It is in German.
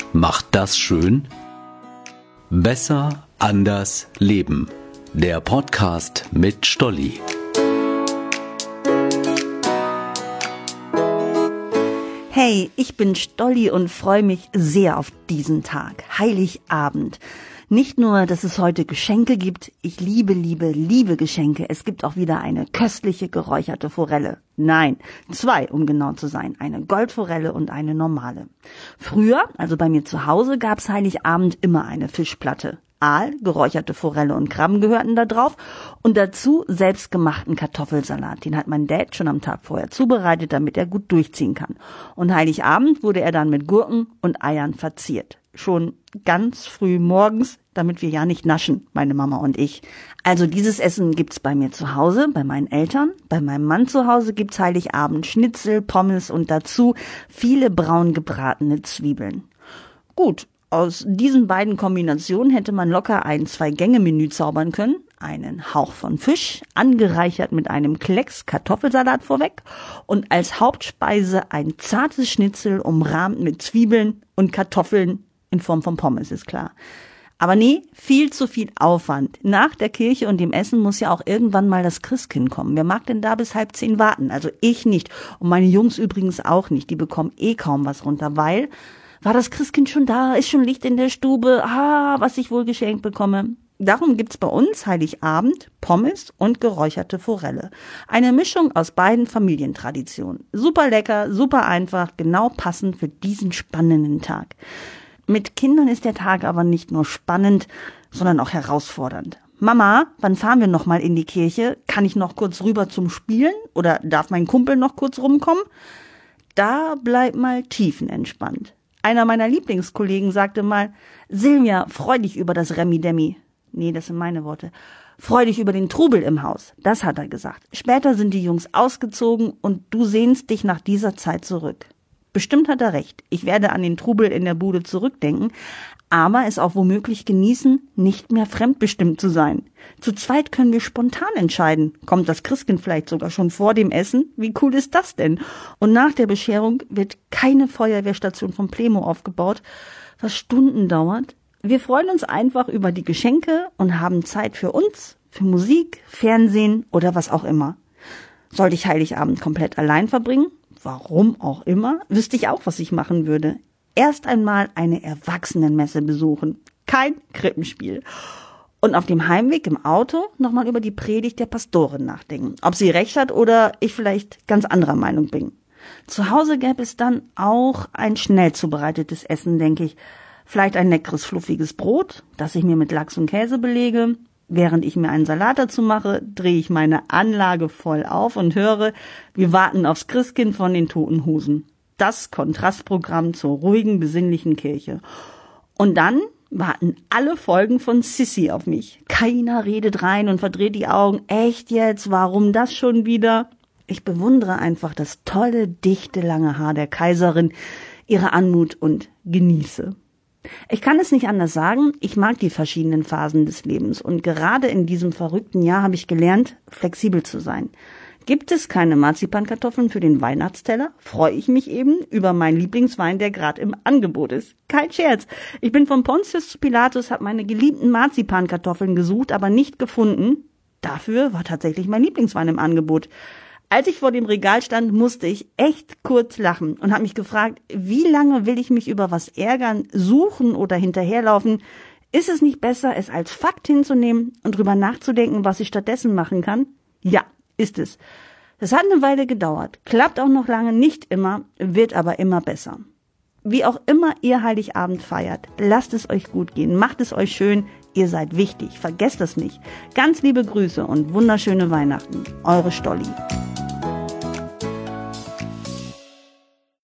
Macht das schön? Besser, anders, leben. Der Podcast mit Stolli. Hey, ich bin Stolli und freue mich sehr auf diesen Tag, Heiligabend. Nicht nur, dass es heute Geschenke gibt, ich liebe Geschenke. Es gibt auch wieder eine köstliche geräucherte Forelle. Nein, 2, um genau zu sein. Eine Goldforelle und eine normale. Früher, also bei mir zu Hause, gab's Heiligabend immer eine Fischplatte. Aal, geräucherte Forelle und Krabben gehörten da drauf und dazu selbstgemachten Kartoffelsalat. Den hat mein Dad schon am Tag vorher zubereitet, damit er gut durchziehen kann. Und Heiligabend wurde er dann mit Gurken und Eiern verziert. Schon ganz früh morgens, damit wir ja nicht naschen, meine Mama und ich. Also dieses Essen gibt's bei mir zu Hause, bei meinen Eltern. Bei meinem Mann zu Hause gibt's Heiligabend Schnitzel, Pommes und dazu viele braun gebratene Zwiebeln. Gut. Aus diesen beiden Kombinationen hätte man locker ein 2-Gänge-Menü zaubern können. Einen Hauch von Fisch, angereichert mit einem Klecks Kartoffelsalat vorweg und als Hauptspeise ein zartes Schnitzel umrahmt mit Zwiebeln und Kartoffeln in Form von Pommes, ist klar. Aber nee, viel zu viel Aufwand. Nach der Kirche und dem Essen muss ja auch irgendwann mal das Christkind kommen. Wer mag denn da bis 9:30 warten? Also ich nicht. Und meine Jungs übrigens auch nicht. Die bekommen kaum was runter, weil... War das Christkind schon da? Ist schon Licht in der Stube? Was ich wohl geschenkt bekomme. Darum gibt's bei uns Heiligabend Pommes und geräucherte Forelle. Eine Mischung aus beiden Familientraditionen. Super lecker, super einfach, genau passend für diesen spannenden Tag. Mit Kindern ist der Tag aber nicht nur spannend, sondern auch herausfordernd. Mama, wann fahren wir noch mal in die Kirche? Kann ich noch kurz rüber zum Spielen? Oder darf mein Kumpel noch kurz rumkommen? Da bleib mal tiefenentspannt. Einer meiner Lieblingskollegen sagte mal, Silvia, freu dich über das Remi-Demi. Nee, das sind meine Worte. Freu dich über den Trubel im Haus. Das hat er gesagt. Später sind die Jungs ausgezogen und du sehnst dich nach dieser Zeit zurück. Bestimmt hat er recht. Ich werde an den Trubel in der Bude zurückdenken, aber es auch womöglich genießen, nicht mehr fremdbestimmt zu sein. Zu zweit können wir spontan entscheiden. Kommt das Christkind vielleicht sogar schon vor dem Essen? Wie cool ist das denn? Und nach der Bescherung wird keine Feuerwehrstation von Plemo aufgebaut, was Stunden dauert. Wir freuen uns einfach über die Geschenke und haben Zeit für uns, für Musik, Fernsehen oder was auch immer. Sollte ich Heiligabend komplett allein verbringen? Warum auch immer, wüsste ich auch, was ich machen würde. Erst einmal eine Erwachsenenmesse besuchen. Kein Krippenspiel. Und auf dem Heimweg im Auto nochmal über die Predigt der Pastorin nachdenken. Ob sie recht hat oder ich vielleicht ganz anderer Meinung bin. Zu Hause gäbe es dann auch ein schnell zubereitetes Essen, denke ich. Vielleicht ein leckeres, fluffiges Brot, das ich mir mit Lachs und Käse belege. Während ich mir einen Salat dazu mache, drehe ich meine Anlage voll auf und höre, wir warten aufs Christkind von den Toten Hosen. Das Kontrastprogramm zur ruhigen, besinnlichen Kirche. Und dann warten alle Folgen von Sissi auf mich. Keiner redet rein und verdreht die Augen. Echt jetzt? Warum das schon wieder? Ich bewundere einfach das tolle, dichte, lange Haar der Kaiserin, ihre Anmut und genieße. Ich kann es nicht anders sagen, ich mag die verschiedenen Phasen des Lebens und gerade in diesem verrückten Jahr habe ich gelernt, flexibel zu sein. Gibt es keine Marzipankartoffeln für den Weihnachtsteller, freue ich mich eben über meinen Lieblingswein, der gerade im Angebot ist. Kein Scherz. Ich bin von Pontius zu Pilatus, habe meine geliebten Marzipankartoffeln gesucht, aber nicht gefunden. Dafür war tatsächlich mein Lieblingswein im Angebot. Als ich vor dem Regal stand, musste ich echt kurz lachen und habe mich gefragt, wie lange will ich mich über was ärgern, suchen oder hinterherlaufen? Ist es nicht besser, es als Fakt hinzunehmen und drüber nachzudenken, was ich stattdessen machen kann? Ja, ist es. Das hat eine Weile gedauert, klappt auch noch lange, nicht immer, wird aber immer besser. Wie auch immer ihr Heiligabend feiert, lasst es euch gut gehen, macht es euch schön, ihr seid wichtig, vergesst es nicht. Ganz liebe Grüße und wunderschöne Weihnachten. Eure Stolli.